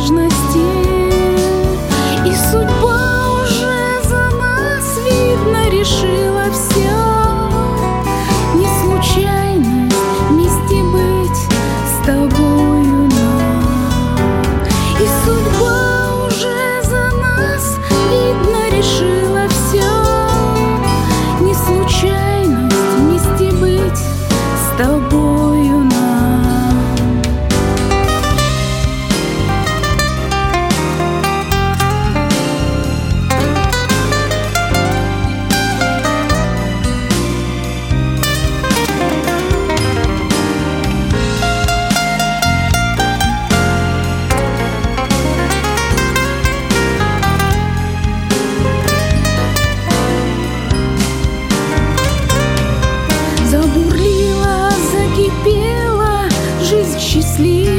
нежности. И судьба уже за нас, видно, решила все. Не случайность вместе быть с тобою нам. И судьба уже за нас, видно, решила все. Не случайность вместе быть с тобою нам. Забурлила, закипела жизнь счастливая.